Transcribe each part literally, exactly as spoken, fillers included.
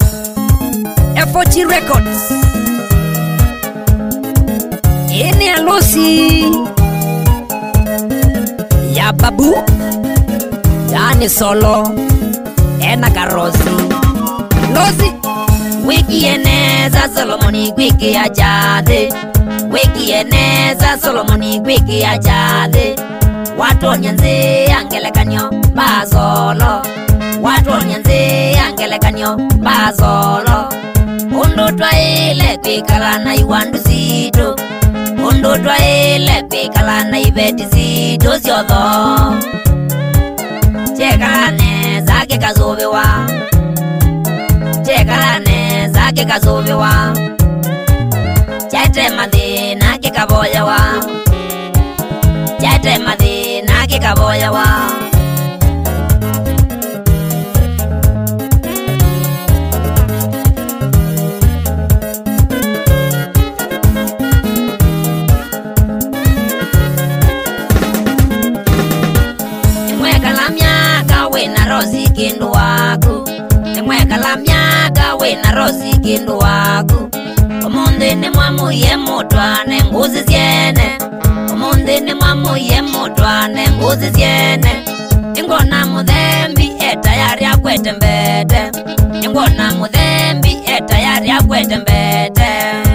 F O G Records. Ini harusi ya babu, yani solo ena karosi losi wiki eneza Solomoni wiki ya jade, wiki eneza Solomoni wiki ya jade. Watu nyanze angelekanyo bazolo, watu nyanze angelekanyo bazolo. Undu twaile kwikala na iwandu zito, undu twaile kwikala na ibeti zito ziotho. Chekane zake kazubiwa, chekane zake kazubiwa. Chete madina kikaboyawa, chete madina kikaboyawa. Rosi kindu waku, nemweka la miaka wena rosi kindu waku. Omunde ne mwamu ye mutwane nguzi ziene, omunde ne mwamu ye mutwane nguzi ziene. Ingona mudhembi eta yari akwete mbete, ingona mudhembi eta yari akwete mbete.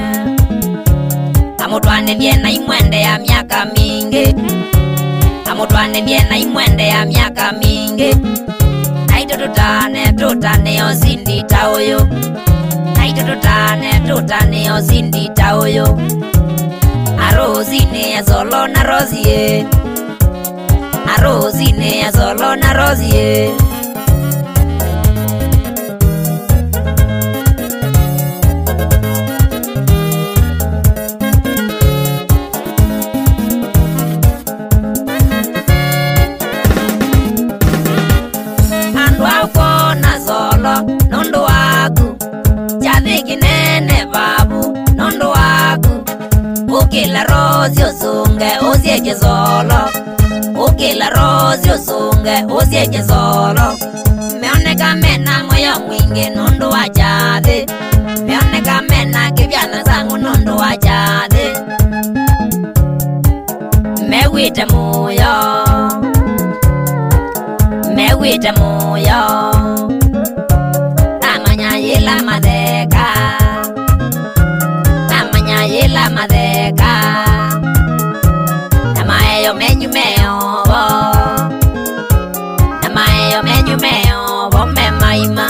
Amutwane biena imwende ya miaka mingi, amutwane biena imwende ya miaka mingi. Naito tutane tutane ozindi taoyo, naito tutane tutane ozindi taoyo. Arozine ya solo na rosie, arozine ya solo na rosie. Nondo waku Jadiki nene babu Nondo waku Ukila rozi usunge Usieke solo Ukila rozi usunge Usieke solo Meoneka mena moyo mwingi Nondo wa jadi Meoneka mena kivyana zangu Nondo wa jadi Mewite muyo Mewite muyo Yela madeka, namanya yela madeka. Namayo menyu meo bo, namayo menyu meo bo me maima.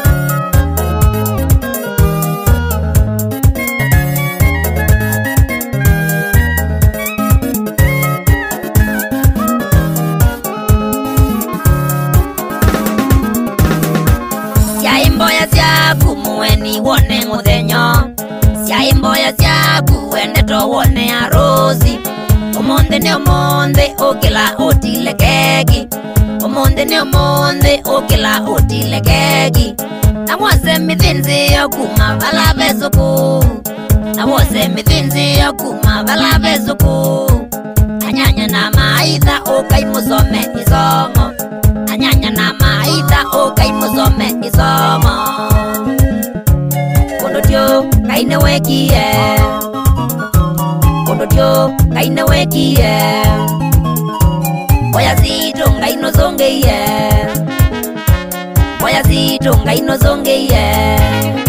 Ya imboya siaku muweni wone mudhenyo, sia imboya siaku wende to wone arosi. Omonde ne omonde okila otile keki, omonde ne omonde okila otile keki. Na wose mithinzi okuma vala bezuku, na wose mithinzi okuma vala bezuku. Anyanya na maitha okai musome isomo, anyanya na maitha okai musome isomo. Kondotyo kaine wekie, kondotyo kaine wekie. Boya zito ngaino zonge ye, boya zito ngaino zonge ye.